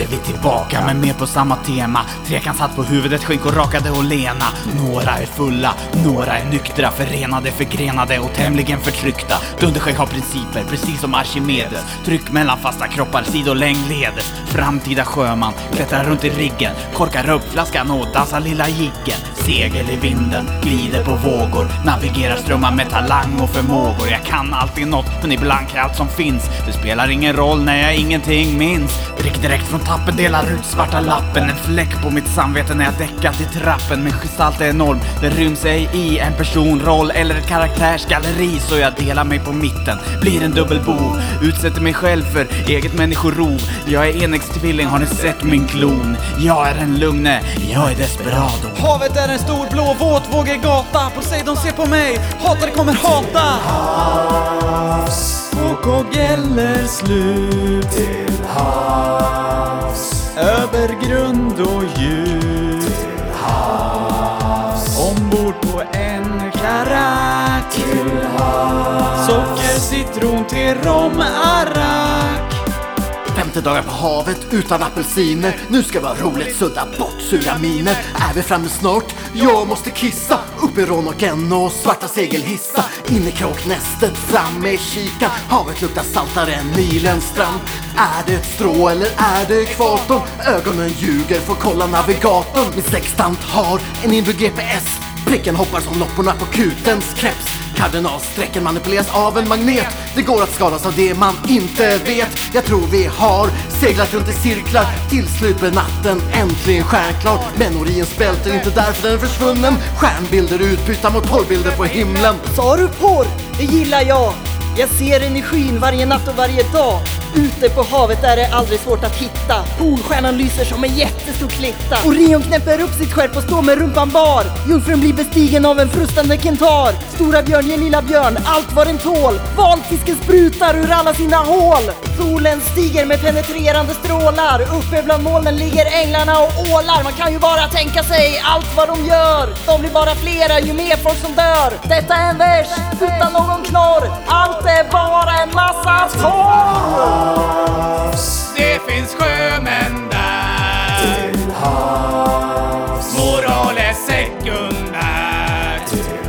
är vi tillbaka, men mer på samma tema. Trekant satt på huvudet, skinkor rakade och lena. Några är fulla, några är nyktra, förenade, förgrenade och tämligen förtryckta. Dunderskägg har principer, precis som Archimedes. Tryck mellan fasta kroppar, sidolängdled. Framtida sjöman, klättrar runt i riggen, korkar upp flaskan och dansar lilla jiggen. Segel i vinden, glider på vågor, navigerar strömmar med talang och förmågor. Jag kan alltid något, men ibland kan allt som finns. Det spelar ingen roll när jag ingenting minns. Drick direkt från tappen, delar ut svarta lappen. En fläck på mitt samvete när jag däckat i trappen. Min gestalt är enorm, det ryms ej i en personroll eller ett karaktärsgalleri. Så jag delar mig på mitten, blir en dubbelbov, utsätter mig själv för eget människorov. Jag är enäggstvilling, har ni sett min klon? Jag är en lugne, jag är desperado. Havet är en stor blå våtvågig gata. Poseidon ser på mig, hatare kommer hata. Havs, fågel slut till havs, över grund och djup, till havs, ombord på en karak, till havs, socker, citron till rom, arak. 50 dagar på havet utan apelsiner. Nu ska vara roligt, sudda bort sura miner. Är vi framme snart? Jag måste kissa. Upp i rånocken och svarta segel hissa. In i kråknästet, fram med kikan. Havet luktar saltare än Nilens strand. Är det ett strå eller är det ekvatorn? Ögonen ljuger, får kolla navigatorn. Min sextant har en inbyggd GPS. Pricken hoppar som lopporna på kutens kreps. Kardinalsträcken manipuleras av en magnet. Det går att skadas av det man inte vet. Jag tror vi har seglat runt i cirklar. Till slut blir natten äntligen stjärnklar. Men Orions bälte är inte därför den är försvunnen. Stjärnbilder utbytta mot porrbilder på himlen. Sa du porr? Det gillar jag. Jag ser energin varje natt och varje dag. Ute på havet är det aldrig svårt att hitta. Polstjärnan lyser som en jättestor klitta. Orion knäpper upp sitt skärp och står med rumpan bar. Jungfrun blir bestigen av en frustande kentar. Stora björn ger lilla björn allt vad den tål. Valfisken sprutar ur alla sina hål. Solen stiger med penetrerande strålar. Uppe bland molnen ligger änglarna och ålar. Man kan ju bara tänka sig allt vad de gör. De blir bara flera ju mer folk som dör. Detta är en vers utan någon knorr. Allt är bara en massa torr. Det finns sjömän där, till havs, moral är sekundär. till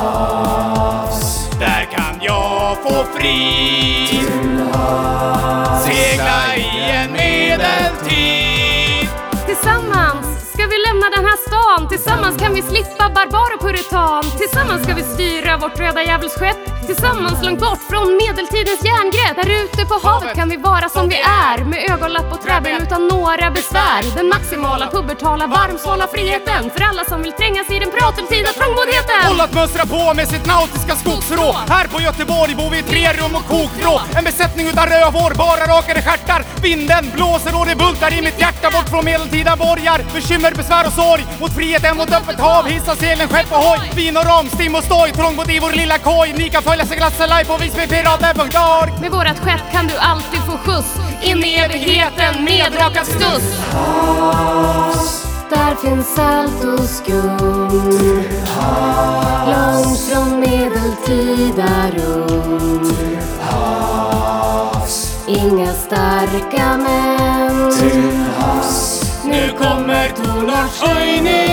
havs, Där kan jag få fri, till havs, segla i en medeltid. Tillsammans ska vi lämna den här stan. Tillsammans kan vi slippa barbar och puritan. Tillsammans ska vi styra vårt röda djävulsskepp. Tillsammans långt bort från medeltidens järngrepp. Där ute på havet kan vi vara som vi är. Med ögonlapp och träben utan några besvär. Den maximala pubertala varmsvala friheten. För alla som vill trängas i den pratentida trångboddheten. Håll att mönstra på med sitt nautiska skogsrå. Här på Göteborg bor vi i 3 rum och kokvrå. En besättning utan rövhår, bara rakade stjärtar. Vinden blåser och det bultar i mitt hjärta. Bort från medeltida borgar, bekymmer, besvär och sorg. Mot friheten, mot öppet hav, hissa seglen, skepp och hoj. Vin och rom, stim och stoj, trångbodd i vår lilla koj. Ni kan följa sig glassa live på visbypirater.org. Med vårat skepp kan du alltid få skjuts in i evigheten med rakad stuss. havs, Där finns salt och skum, till havs, långt från medeltida rum. till havs, Inga starka män. till havs. Nu kommer Tornors höjning.